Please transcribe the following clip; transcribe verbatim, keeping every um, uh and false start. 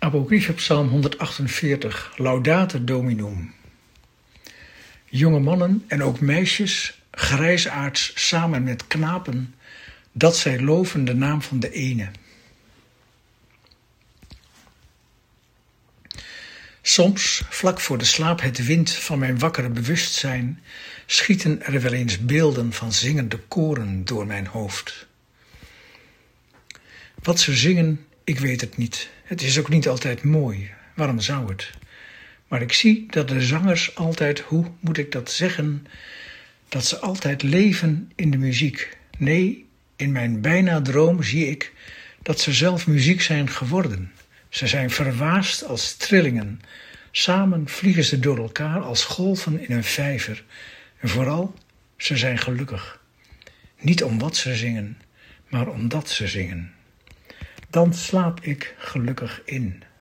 Apocryphe Psalm honderdachtenveertig, Laudate Dominum. Jonge mannen en ook meisjes, grijsaards samen met knapen, dat zij loven de naam van de ene. Soms, vlak voor de slaap het wint van mijn wakkere bewustzijn, schieten er wel eens beelden van zingende koren door mijn hoofd. Wat ze zingen, ik weet het niet. Het is ook niet altijd mooi. Waarom zou het? Maar ik zie dat de zangers altijd, hoe moet ik dat zeggen, dat ze altijd leven in de muziek. Nee, in mijn bijna droom zie ik dat ze zelf muziek zijn geworden. Ze zijn verwaasd als trillingen. Samen vliegen ze door elkaar als golven in een vijver. En vooral, ze zijn gelukkig. Niet om wat ze zingen, maar omdat ze zingen. Dan slaap ik gelukkig in.